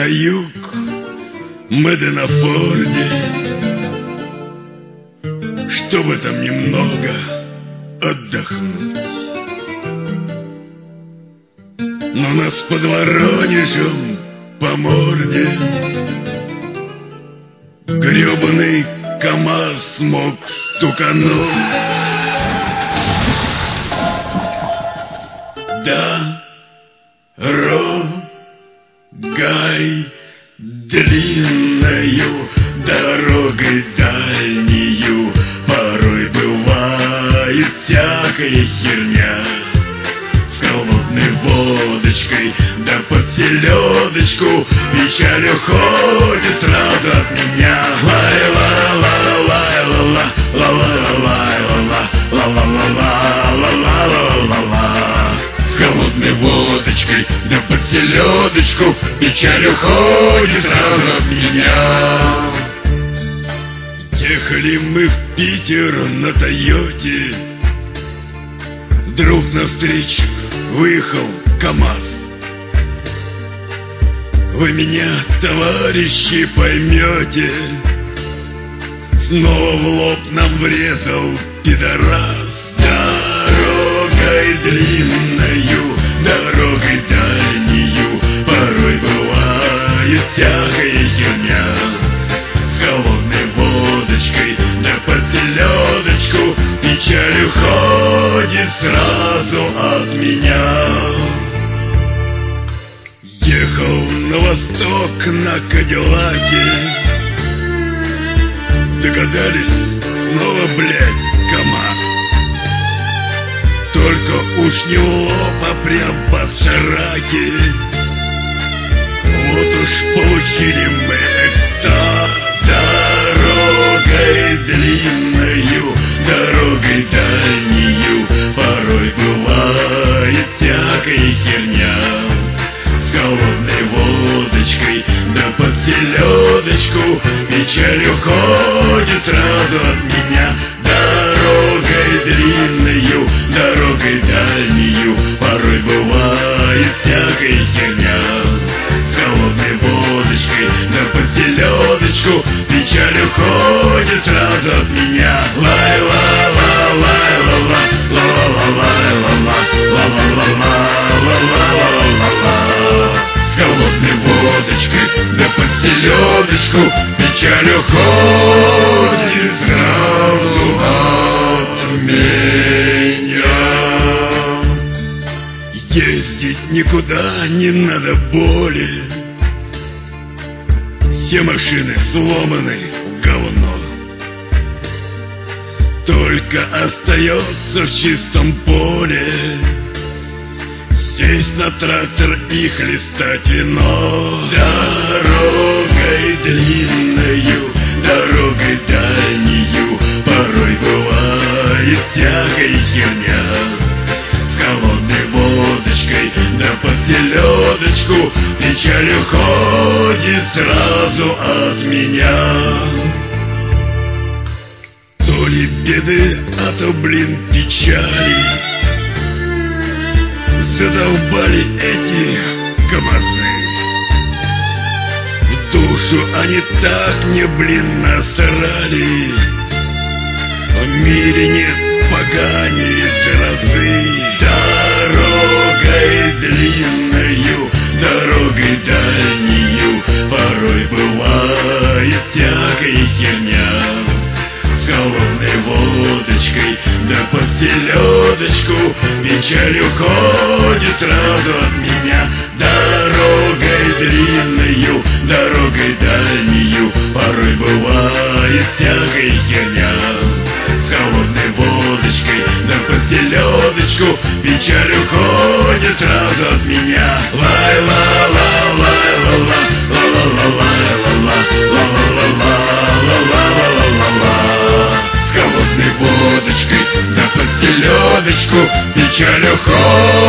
на юг, мы да на Форде, чтобы там немного отдохнуть. Но нас под Воронежем по морде гребаный КамАЗ мог стукануть. Дорогой длинною, дорогой дальнею порой бывает всякая херня. С холодной водочкой да под селедочку печаль уходит сразу от меня. Лай-ла-ла-лай-ла-ла, ла-ла-ла-лай-ла-ла, с холодной водочкой да под селедочку печаль уходит сразу от меня. Ехали мы в Питер на Тойоте, вдруг навстречу выехал КамАЗ. Вы меня, товарищи, поймете, снова в лоб нам врезал пидорас. Дорогой длинною, дорогой дальнею порой бывает всякая херня. С холодной водочкой да под селедочку печаль уходит сразу от меня. Ехал на восток на Кадиллаке, догадались, снова, блядь, КамАЗ. Только уж не в лоб, а прям по шараке. Вот уж получили мы экстаз. Дорогой длинною, дорогой дальнею порой бывает всякая херня. С холодной водочкой да под селедочку печаль уходит сразу от меня. Дорогой длинною, дорогой дальнею порой бывает всякая херня. С холодной водочкой да под селедочку печаль уходит сразу от меня. Лай-ла-ла-лай-ла-ла, ла-ла-ла-лай-ла-ла, с холодной водочкой да под селедочку печаль уходит сразу от меня. Ездить никуда не надо более, все машины сломаны в говно. Только остается в чистом поле сесть на трактор и хлестать вино. Дорогой длинною, дорогой дальнею порой бывает всякая херня. С холодной водочкой да под селедочку печаль уходит сразу от меня. То ли беды, а то, блин, печали задолбали эти КамАЗы. В душу они так мне, блин, насрали. В мире нет поганей грозы. Дорогой длинною, дорогой дальнею порой бывает всякая херня. С холодной водочкой да под селедочку печаль уходит сразу от меня. Дорогой длинною, дорогой дальнею порой бывает всякая херня. С холодной водочкой да под селедочку печаль уходит сразу от меня. Лай-ла-ла-лай-ла-ла, ла-ла-ла-лай-ла-ла, ла-ла-ла-ла-ла-ла-ла, с холодной водочкой да под селедочку печаль уходит